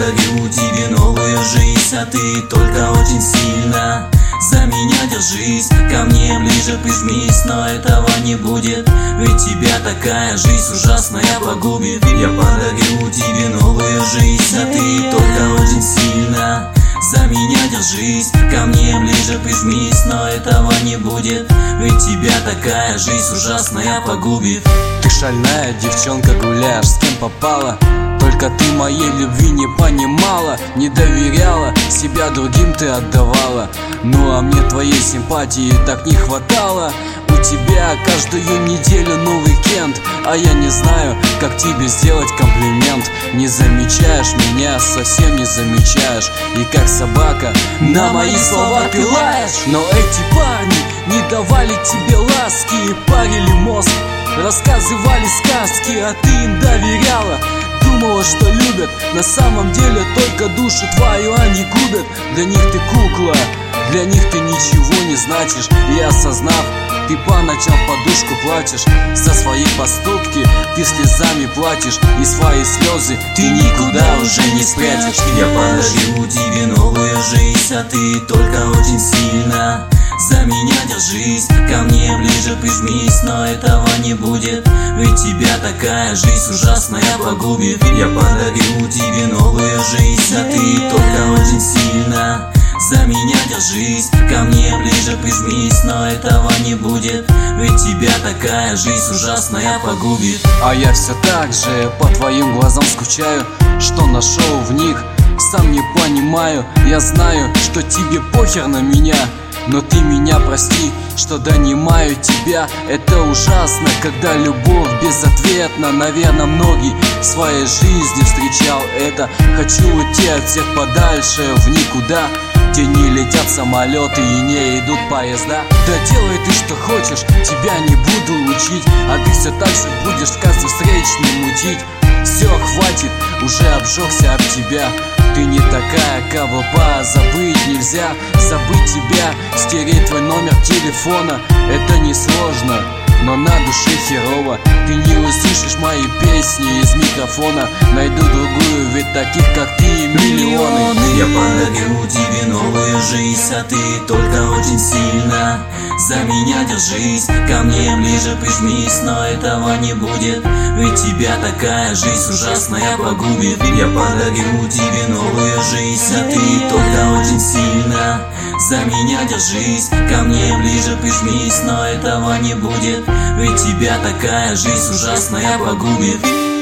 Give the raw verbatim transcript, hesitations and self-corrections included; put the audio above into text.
подарю тебе новую жизнь, а ты только очень сильно за меня держись, ко мне ближе прижмись, но этого не будет, ведь тебя такая жизнь ужасная погубит. Я подарю тебе новую жизнь, а ты только очень сильно за меня держись, ко мне ближе прижмись, но этого не будет, ведь тебя такая жизнь ужасная погубит. Ты шальная девчонка, гуляешь с кем попала, только ты моей любви не понимала, не доверяла, себя другим ты отдавала. Ну а мне твоей симпатии так не хватало. У тебя каждую неделю новый кент, а я не знаю, как тебе сделать комплимент. Не замечаешь меня, совсем не замечаешь, и как собака на мои слова ты лаешь. Но эти парни не давали тебе ласки, парили мозг, рассказывали сказки, а ты им доверяла. Думала, что любят, на самом деле только душу твою они губят. Для них ты кукла, для них ты ничего не значишь. И осознав, ты по ночам подушку плачешь за свои поступки, ты слезами платишь, и свои слезы ты никуда уже не спрячешь. Я подарю тебе новую жизнь, а ты только очень сильно за меня держись, ко мне ближе прижмись, но этого не будет, ведь тебя такая жизнь ужасная погубит. Я подарю тебе новую жизнь, а ты только очень сильно за меня держись, ко мне ближе прижмись, но этого не будет, ведь тебя такая жизнь ужасная погубит. А я все так же по твоим глазам скучаю, что нашел в них, сам не понимаю. Я знаю, что тебе похер на меня, но ты меня прости, что донимаю тебя. Это ужасно, когда любовь безответна. Наверное, многие в своей жизни встречал это. Хочу уйти от всех подальше в никуда, где не летят самолеты и не идут поезда. Да делай ты что хочешь, тебя не буду учить, а ты все так же будешь с каждой встречной мутить. Все, хватит, уже обжегся об тебя. Ты не такая, кого позабыть нельзя. Забыть тебя, стереть твой номер телефона, это несложно, но на душе херово. Ты не услышишь мои песни из микрофона. Найду другую, ведь таких как ты миллионы. Я подарю тебе новую жизнь, а ты только очень сильно за меня держись, ко мне ближе прижмись, но этого не будет, ведь тебя такая жизнь ужасная погубит. Я подарю тебе новую жизнь, а ты только очень сильно за меня держись, ко мне ближе прижмись, но этого не будет, ведь тебя такая жизнь ужасная погубит.